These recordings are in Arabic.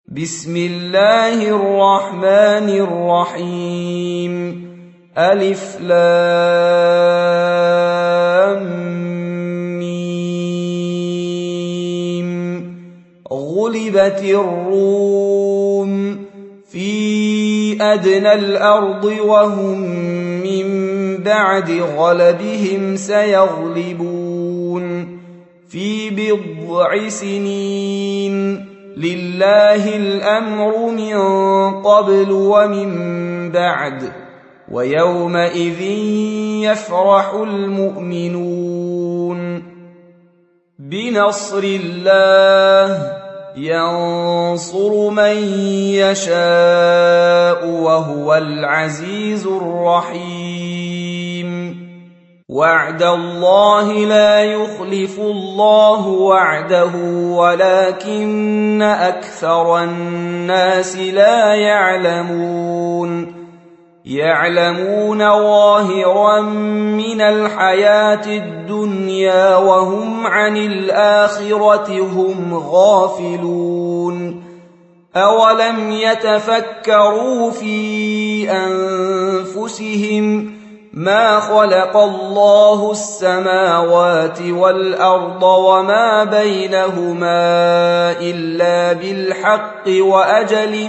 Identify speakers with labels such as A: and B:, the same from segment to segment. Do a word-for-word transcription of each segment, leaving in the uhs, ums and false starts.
A: بسم الله الرحمن الرحيم. ألف لام ميم. غلبت الروم في أدنى الأرض وهم من بعد غلبهم سيغلبون في بضع سنين. لله الأمر من قبل ومن بعد ويومئذ يفرح المؤمنون. بنصر الله ينصر من يشاء وهو العزيز الرحيم. وعد الله لا يخلف الله وعده ولكن أكثر الناس لا يعلمون. يعلمون ظاهرا من الحياة الدنيا وهم عن الآخرة هم غافلون. أولم يتفكروا في أنفسهم ما خلق الله السماوات والأرض وما بينهما إلا بالحق وأجل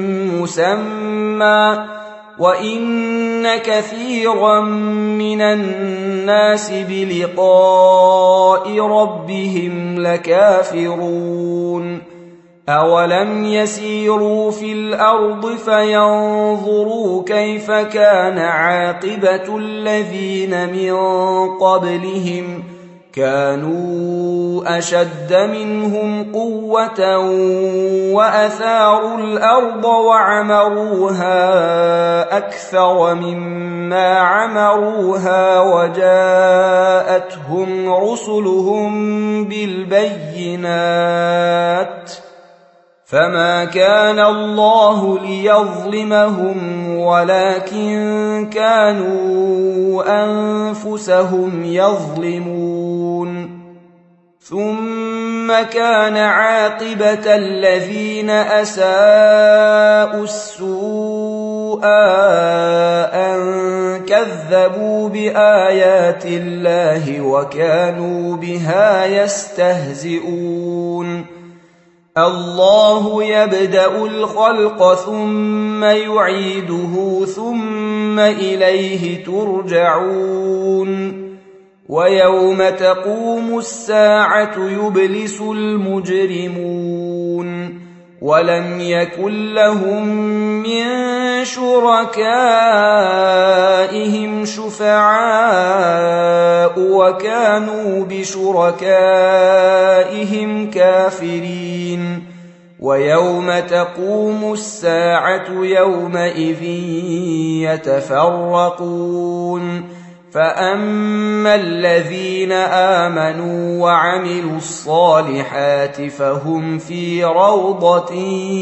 A: مسمى وإن كثيرا من الناس بلقاء ربهم لكافرون. أولم يسيروا في الأرض فينظروا كيف كان عاقبة الذين من قبلهم كانوا أشد منهم قوة وأثاروا الأرض وعمروها أكثر مما عمروها وجاءتهم رسلهم بالبينات فما كان الله ليظلمهم ولكن كانوا أنفسهم يظلمون. ثم كان عاقبة الذين أساءوا السوء أن كذبوا بآيات الله وكانوا بها يستهزئون. الله يبدأ الخلق ثم يعيده ثم إليه ترجعون. ويوم تقوم الساعة يبلس المجرمون ولم يكن لهم من شركائهم شفعاء وكانوا بشركائهم كافرين. ويوم تقوم الساعة يومئذ يتفرقون فأما الذين آمنوا وعملوا الصالحات فهم في روضة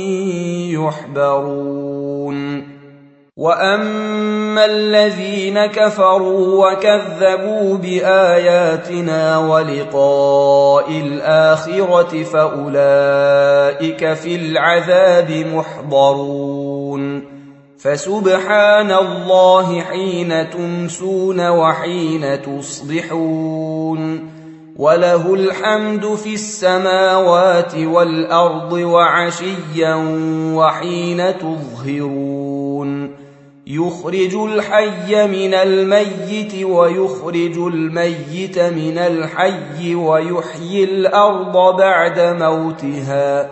A: يحبرون. وأما الذين كفروا وكذبوا بآياتنا ولقاء الآخرة فأولئك في العذاب محضرون. فسبحان الله حين تمسون وحين تصبحون وله الحمد في السماوات والأرض وعشيا وحين تظهرون. يخرج الحي من الميت ويخرج الميت من الحي ويحيي الأرض بعد موتها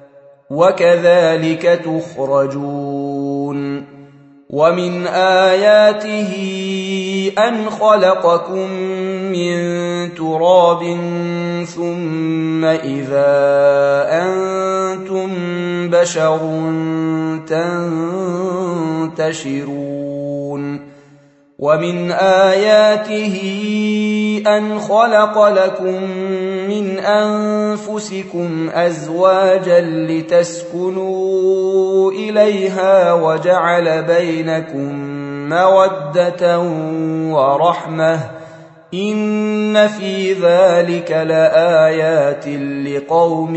A: وكذلك تخرجون. ومن آياته أن خلقكم من تراب ثم إذا أنتم بشر تنتشرون. ومن آياته أن خلق لكم من أنفسكم أزواجا لتسكنوا إليها وجعل بينكم مودة ورحمة إن في ذلك لآيات لقوم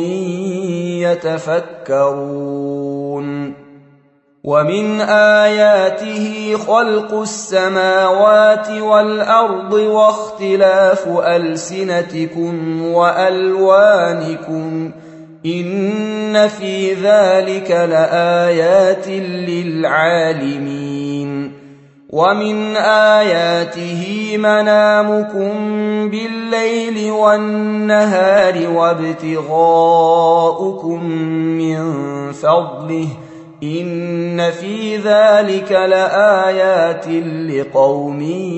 A: يتفكرون ومن آياته خلق السماوات والأرض واختلاف ألسنتكم وألوانكم إن في ذلك لآيات للعالمين ومن آياته منامكم بالليل والنهار وابتغاؤكم من فضله إن في ذلك لآيات لقوم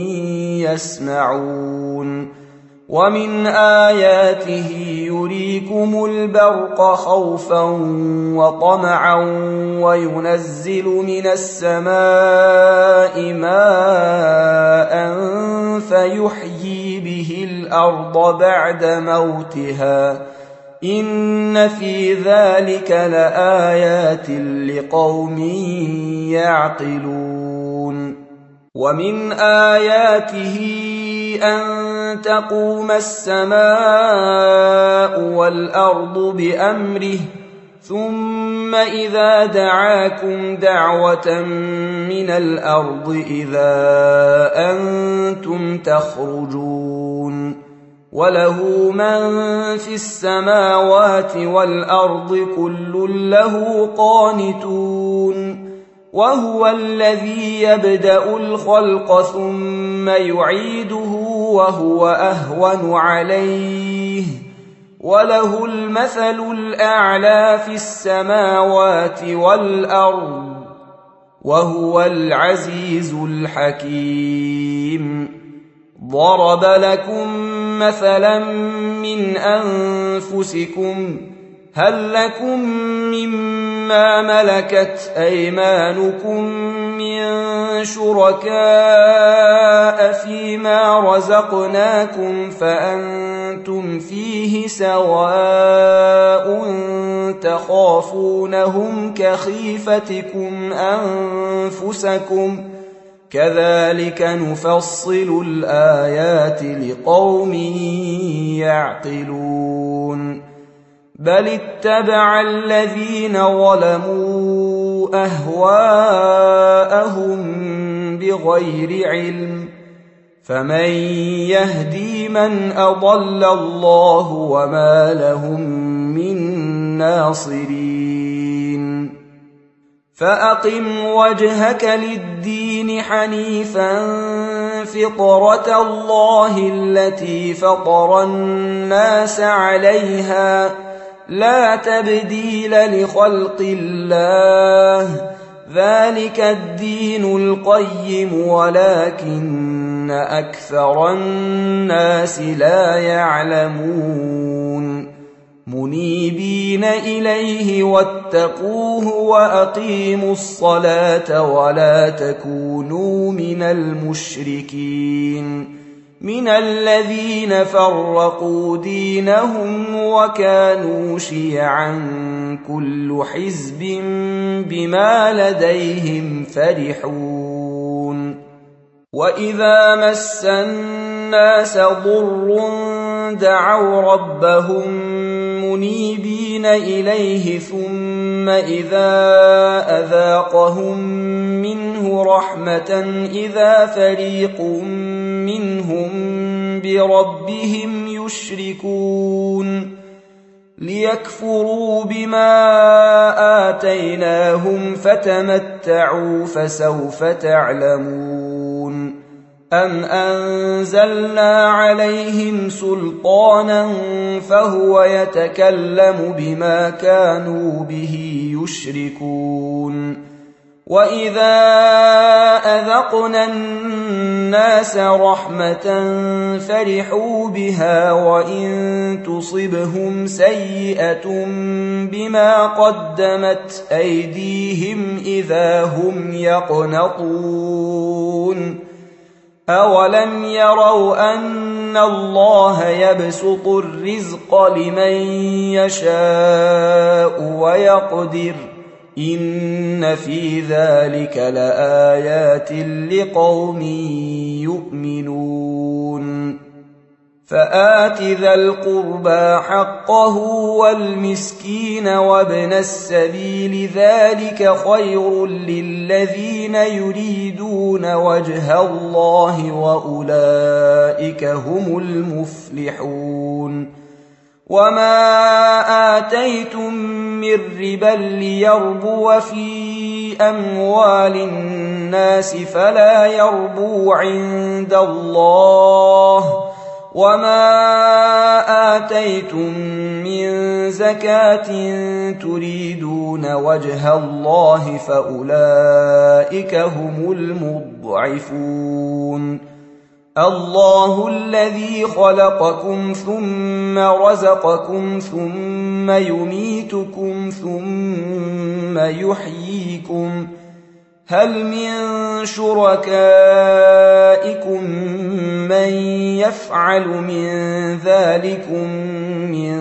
A: يسمعون ومن آياته يريكم البرق خوفا وطمعا وينزل من السماء ماء فيحيي به الأرض بعد موتها إن في ذلك لآيات لقوم يعقلون ومن آياته أن تقوم السماء والأرض بأمره ثم إذا دعاكم دعوة من الأرض إذا أنتم تخرجون وله من في السماوات والأرض كل له قانتون وهو الذي يبدأ الخلق ثم يعيده وهو أهون عليه وله المثل الأعلى في السماوات والأرض وهو العزيز الحكيم ضرب لكم مثلا من أنفسكم هل لكم مما ملكت أيمانكم من شركاء فيما رزقناكم فأنتم فيه سواء تخافونهم كخيفتكم أنفسكم كذلك نفصل الآيات لقوم يعقلون بل اتبع الذين ظلموا أهواءهم بغير علم فمن يهدي من أضل الله وما لهم من ناصرين فأقم وجهك للدين حنيفا فطرة الله التي فطر الناس عليها لا تبديل لخلق الله ذلك الدين القيم ولكن أكثر الناس لا يعلمون منيبين إليه واتقوه وأقيموا الصلاة ولا تكونوا من المشركين من الذين فرقوا دينهم وكانوا شيعا كل حزب بما لديهم فرحون وإذا مس الناس ضر دعوا ربهم منيبين إليه ثم إذا أذاقهم منه رحمة إذا فريق منهم بربهم يشركون ليكفروا بما آتيناهم فتمتعوا فسوف تعلمون أم أنزلنا عليهم سلطانا فهو يتكلم بما كانوا به يشركون وإذا أذقنا الناس رحمة فرحوا بها وإن تصبهم سيئة بما قدمت أيديهم إذا هم يقنطون أولم يروا أن الله يبسط الرزق لمن يشاء ويقدر إن في ذلك لآيات لقوم يؤمنون فآت ذا القربى حقه والمسكين وابن السبيل ذلك خير للذين يريدون وجه الله وأولئك هم المفلحون وما آتيتم من ربا ليربو في أموال الناس فلا يربو عند الله وما آتيتم من زكاة تريدون وجه الله فأولئك هم المضعفون الله الذي خلقكم ثم رزقكم ثم يميتكم ثم يحييكم هل من شركائكم من يفعل من ذلكم من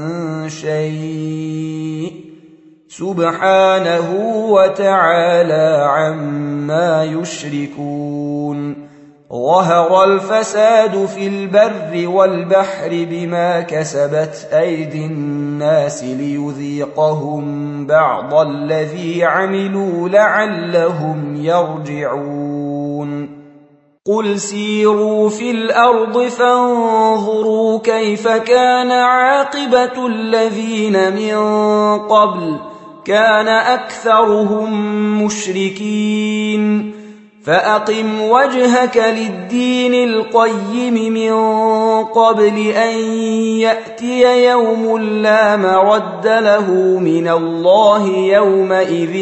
A: شيء سبحانه وتعالى عما يشركون ظهر الفساد في البر والبحر بما كسبت أيدي الناس ليذيقهم بعض الذي عملوا لعلهم يرجعون قل سيروا في الأرض فانظروا كيف كان عاقبة الذين من قبل كان أكثرهم مشركين فأقم وجهك للدين القيم من قبل أن يأتي يوم لا مرد له من الله يومئذ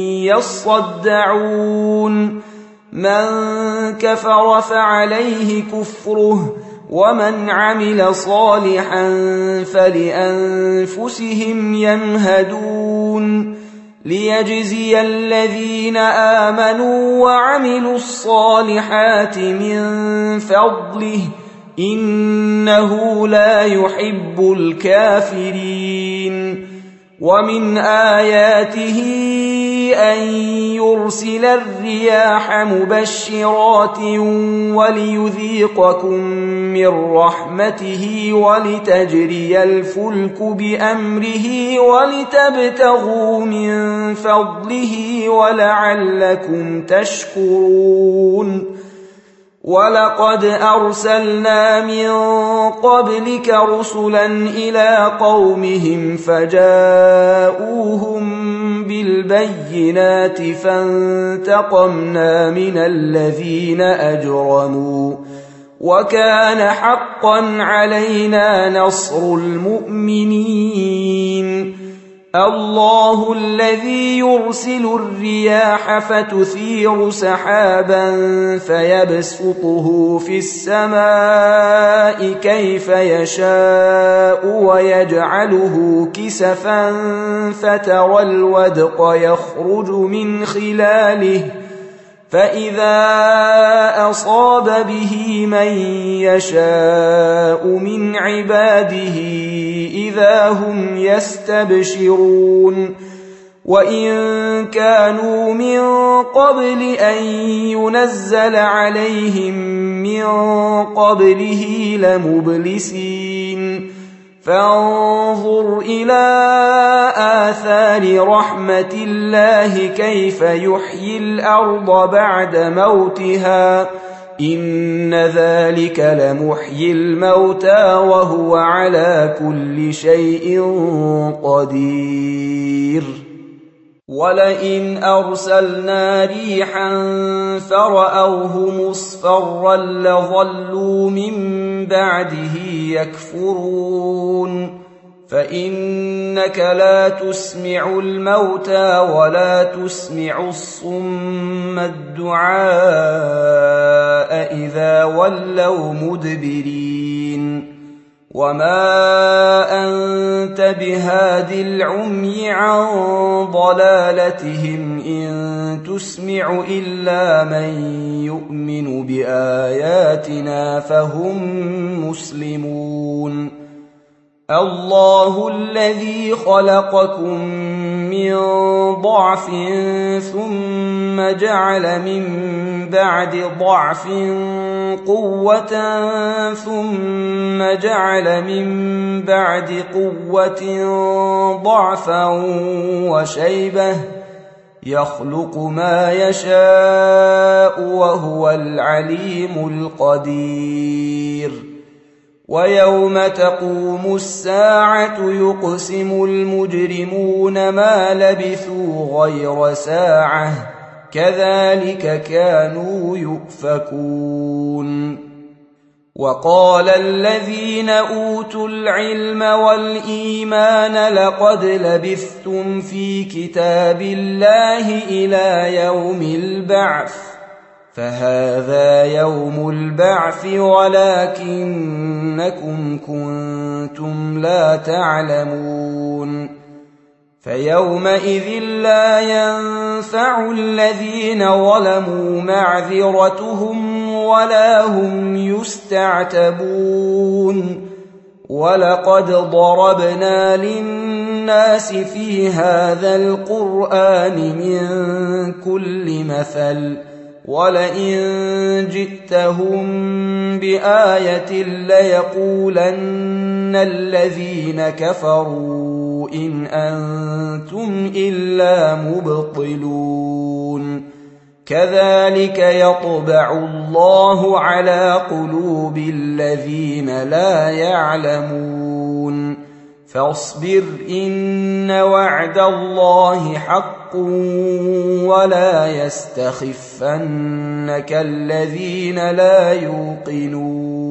A: يصدعون من كفر فعليه كفره ومن عمل صالحا فلأنفسهم يمهدون ليجزي الذين آمنوا وعملوا الصالحات من فضله إنه لا يحب الكافرين ومن آياته أن يرسل الرياح مبشرات وليذيقكم من رحمته ولتجري الفلك بأمره ولتبتغوا من فضله ولعلكم تشكرون ولقد أرسلنا من قبلك رسلا إلى قومهم فجاءوهم بالبينات فانتقمنا من الذين أجرموا وكان حقا علينا نصر المؤمنين الله الذي يرسل الرياح فتثير سحابا فيبسطه في السماء كيف يشاء ويجعله كسفا فترى الودق يخرج من خلاله فإذا أصاب به من يشاء من عباده إذا هم يستبشرون وإن كانوا من قبل أن ينزل عليهم من قبله لمبلسين فانظر إلى آثار رحمة الله كيف يحيي الأرض بعد موتها إن ذلك لمحيي الموتى وهو على كل شيء قدير ولئن أرسلنا ريحا فرأوه مصفرا لظلوا من بعده يكفرون فإنك لا تسمع الموتى ولا تسمع الصم الدعاء إذا ولوا مدبرين وما أنت بهاد العمي عن ضلالتهم إن تسمع إلا من يؤمن بآياتنا فهم مسلمون الله الذي خلقكم من ضعف ثم جعل من بعد ضعف قوة ثم جعل من بعد قوة ضعفا وشيبة يخلق ما يشاء وهو العليم القدير. ويوم تقوم الساعة يقسم المجرمون ما لبثوا غير ساعة كذلك كانوا يؤفكون. وقال الذين أوتوا العلم والإيمان لقد لبثتم في كتاب الله إلى يوم البعث فهذا يوم البعث ولكنكم كنتم لا تعلمون. فيومئذ لا ينفع الذين ظلموا معذرتهم ولا هم يستعتبون. ولقد ضربنا للناس في هذا القرآن من كل مثل ولئن جئتهم بآية ليقولن الذين كفروا إن أنتم إلا مبطلون. كذلك يطبع الله على قلوب الذين لا يعلمون. فاصبر إن وعد الله حق ولا يستخفنك الذين لا يوقنون.